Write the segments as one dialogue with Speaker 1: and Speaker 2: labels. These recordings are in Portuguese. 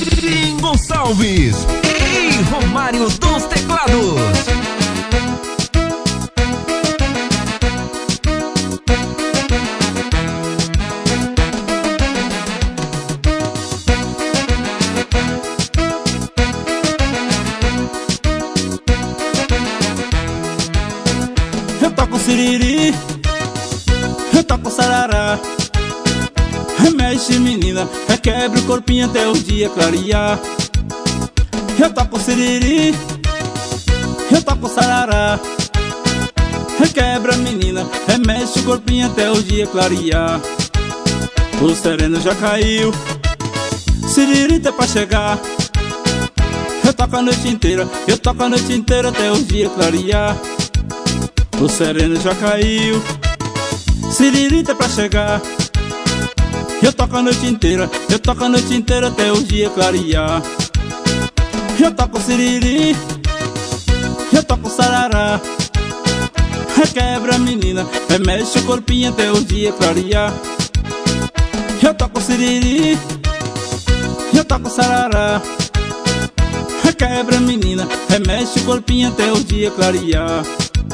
Speaker 1: Tim Gonçalves e Romário dos Teclados.
Speaker 2: Eu toco siriri, eu toco sarará. Remexe menina, requebra o corpinho até o dia clarear. Eu toco siriri, eu toco sarará. Requebra menina, remexe o corpinho até o dia clarear. O sereno já caiu, siriri tá pra chegar. Eu toco a noite inteira, eu toco a noite inteira até o dia clarear. O sereno já caiu, siriri tá pra chegar. Eu toco a noite inteira, eu toco a noite inteira até o dia clarear. Eu toco siriri, eu toco sarará. Requebra menina, remexe o corpinho até o dia clarear. Eu toco siriri, eu toco sarará. Requebra menina, remexe o corpinho até o dia clarear.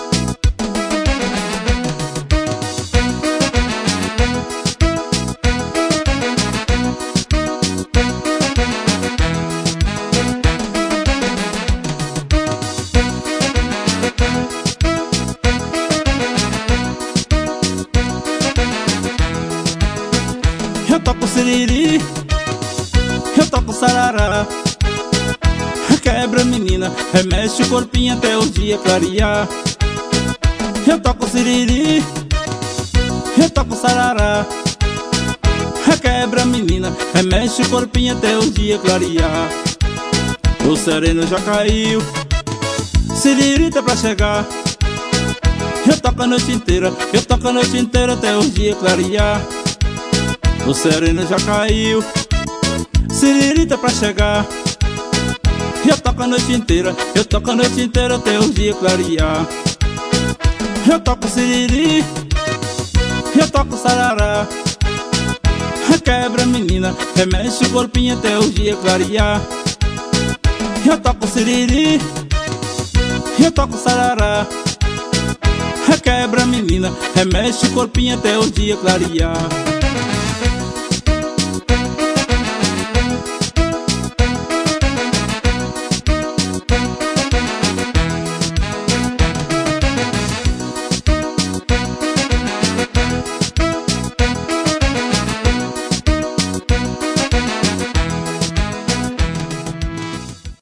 Speaker 2: Eu toco siriri, eu toco sarará. Requebra menina, remexe o corpinho até o dia clarear. Eu toco siriri, eu toco sarará. Requebra menina, remexe o corpinho até o dia clarear. O sereno já caiu, siriri tá pra chegar. Eu toco a noite inteira, eu toco a noite inteira até o dia clarear. O sereno já caiu, siriri tá pra chegar. Eu toco a noite inteira, eu toco a noite inteira até o dia clarear. Eu toco siriri, eu toco sarará. Requebra menina, remexe o corpinho até o dia clarear. Eu toco siriri, eu toco sarará. Requebra menina, remexe o corpinho até o dia clarear.